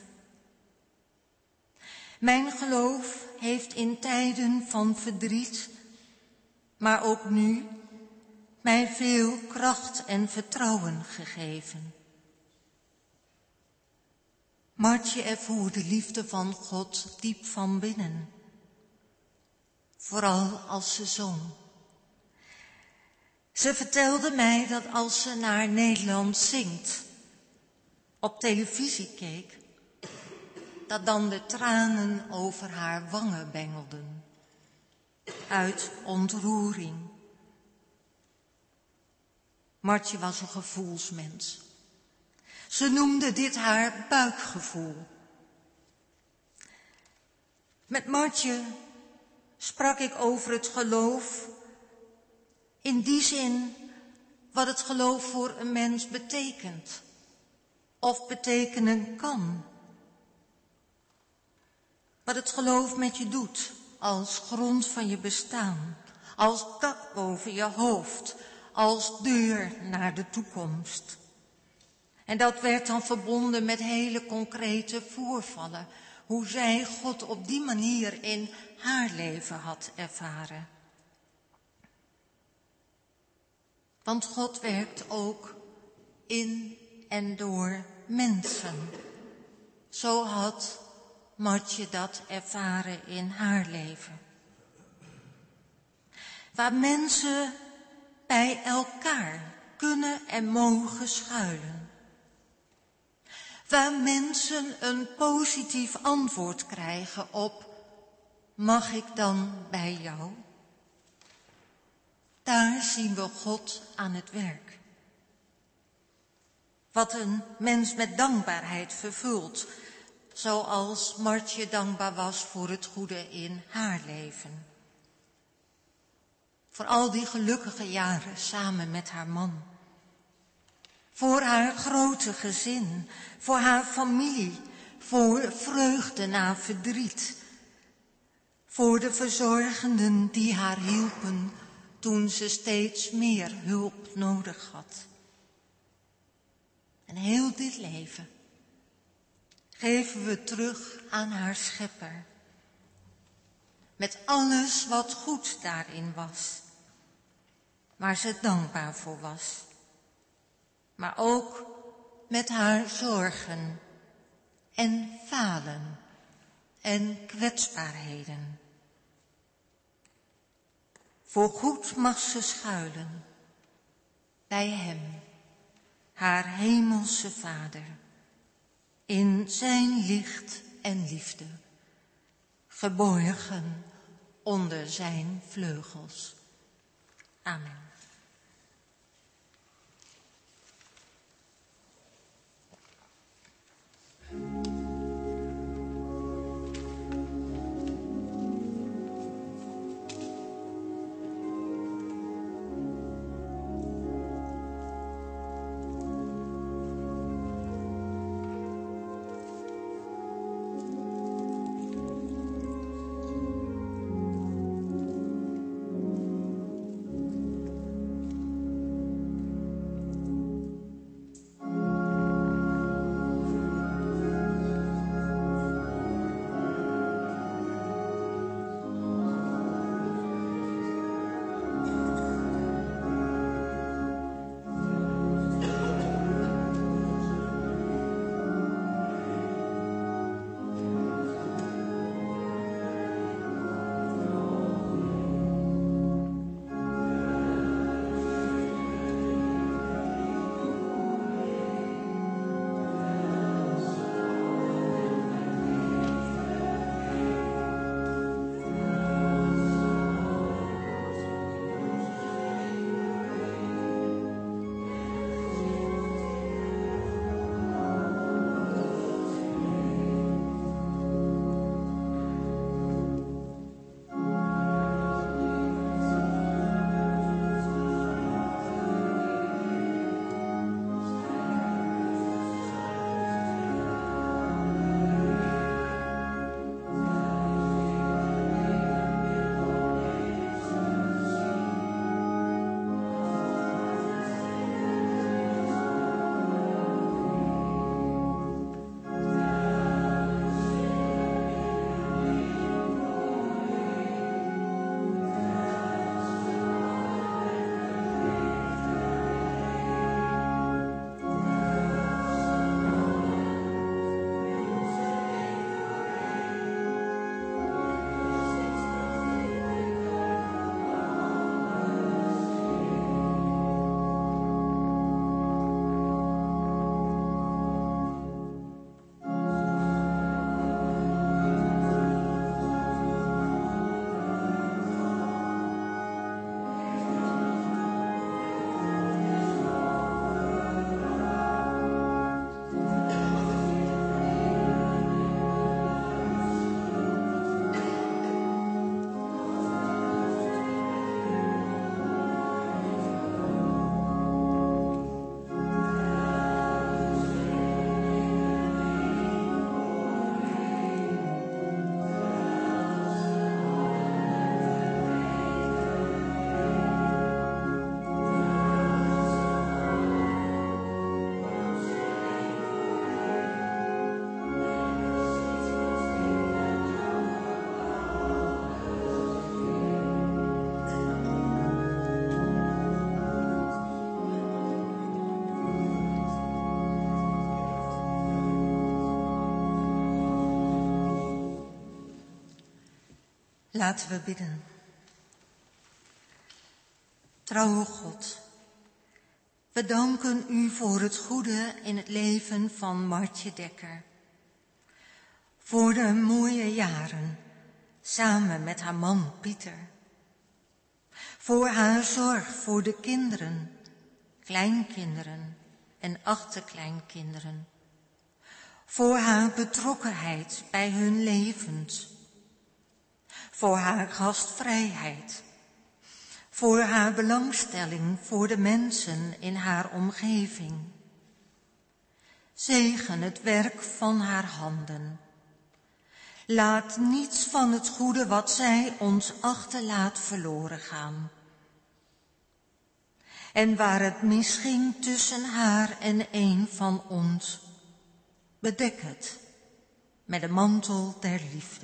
mijn geloof heeft in tijden van verdriet, maar ook nu, mij veel kracht en vertrouwen gegeven. Martje ervoer de liefde van God diep van binnen, vooral als ze zong. Ze vertelde mij dat als ze naar Nederland zingt, op televisie keek, dat dan de tranen over haar wangen bengelden, uit ontroering. Martje was een gevoelsmens. Ze noemde dit haar buikgevoel. Met Martje sprak ik over het geloof, in die zin wat het geloof voor een mens betekent, of betekenen kan. Wat het geloof met je doet, als grond van je bestaan, als dak boven je hoofd, als deur naar de toekomst. En dat werd dan verbonden met hele concrete voorvallen, hoe zij God op die manier in haar leven had ervaren. Want God werkt ook in en door mensen. Zo had Martje dat ervaren in haar leven. Waar mensen bij elkaar kunnen en mogen schuilen. Waar mensen een positief antwoord krijgen op: mag ik dan bij jou? Daar zien we God aan het werk. Wat een mens met dankbaarheid vervult, zoals Martje dankbaar was voor het goede in haar leven. Voor al die gelukkige jaren samen met haar man. Voor haar grote gezin, voor haar familie, voor vreugde na verdriet. Voor de verzorgenden die haar hielpen toen ze steeds meer hulp nodig had. En heel dit leven geven we terug aan haar schepper. Met alles wat goed daarin was, waar ze dankbaar voor was. Maar ook met haar zorgen en falen en kwetsbaarheden. Voorgoed mag ze schuilen bij hem, haar hemelse Vader, in zijn licht en liefde, geborgen onder zijn vleugels. Amen. Laten we bidden. Trouwe God, we danken u voor het goede in het leven van Martje Dekker. Voor de mooie jaren samen met haar man Pieter. Voor haar zorg voor de kinderen, kleinkinderen en achterkleinkinderen. Voor haar betrokkenheid bij hun levens. Voor haar gastvrijheid. voor haar belangstelling voor de mensen in haar omgeving. Zegen het werk van haar handen. Laat niets van het goede wat zij ons achterlaat verloren gaan. En waar het misging tussen haar en een van ons, bedek het met de mantel der liefde.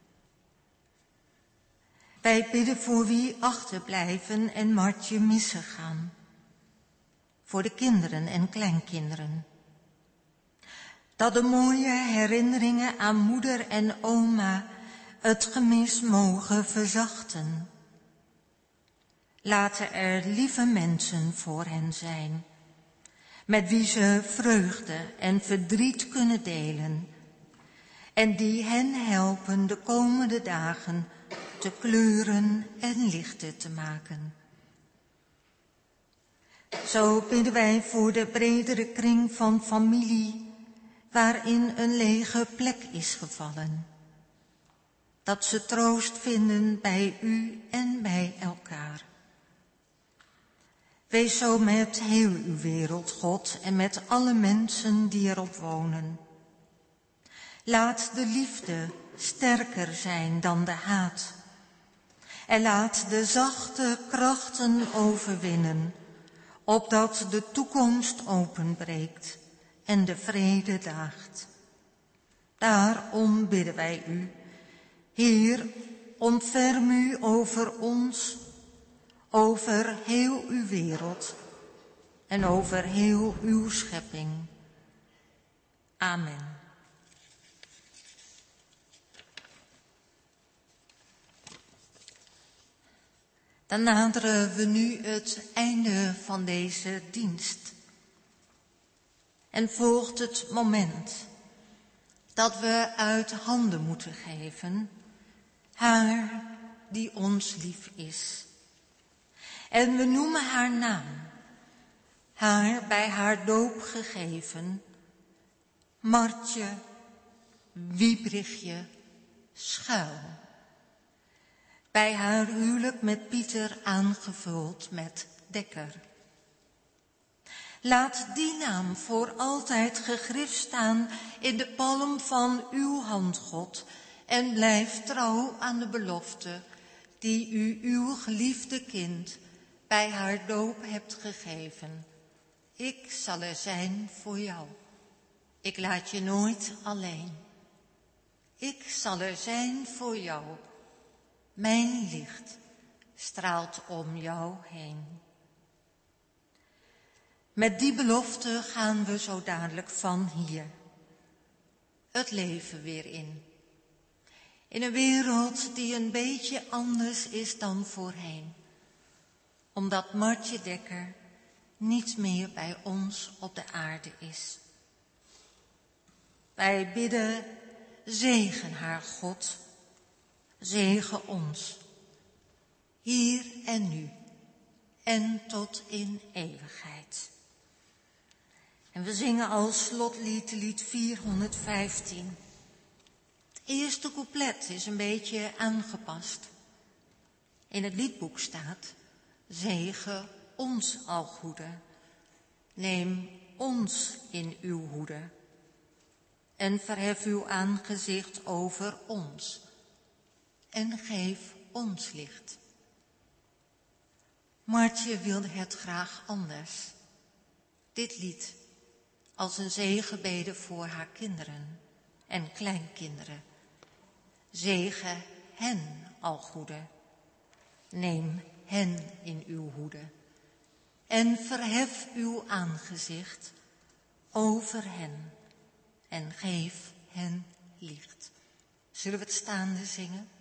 Wij bidden voor wie achterblijven en Martje missen gaan. Voor de kinderen en kleinkinderen. Dat de mooie herinneringen aan moeder en oma het gemis mogen verzachten. Laten er lieve mensen voor hen zijn, met wie ze vreugde en verdriet kunnen delen, en die hen helpen de komende dagen te kleuren en lichter te maken. Zo bidden wij voor de bredere kring van familie, waarin een lege plek is gevallen. Dat ze troost vinden bij u en bij elkaar. Wees zo met heel uw wereld, God, en met alle mensen die erop wonen. Laat de liefde sterker zijn dan de haat. En laat de zachte krachten overwinnen, opdat de toekomst openbreekt en de vrede daagt. Daarom bidden wij u, Heer, ontferm u over ons, over heel uw wereld en over heel uw schepping. Amen. Dan naderen we nu het einde van deze dienst. En volgt het moment dat we uit handen moeten geven haar die ons lief is. En we noemen haar naam, haar bij haar doop gegeven, Martje Wiebrichtje Schuil. Bij haar huwelijk met Pieter aangevuld met Dekker. Laat die naam voor altijd gegrift staan in de palm van uw hand, God, en blijf trouw aan de belofte die u uw geliefde kind bij haar doop hebt gegeven. Ik zal er zijn voor jou. Ik laat je nooit alleen. Ik zal er zijn voor jou. Mijn licht straalt om jou heen. Met die belofte gaan we zo dadelijk van hier het leven weer in. In een wereld die een beetje anders is dan voorheen. Omdat Martje Dekker niet meer bij ons op de aarde is. Wij bidden, zegen haar God, zegen ons, hier en nu en tot in eeuwigheid. En we zingen als slotlied lied 415. Het eerste couplet is een beetje aangepast. In het liedboek staat, zegen ons al goede, neem ons in uw hoede en verhef uw aangezicht over ons en geef ons licht. Martje wilde het graag anders. Dit lied als een zegenbede voor haar kinderen en kleinkinderen. Zegen hen al goede, neem hen in uw hoede en verhef uw aangezicht over hen en geef hen licht. Zullen we het staande zingen?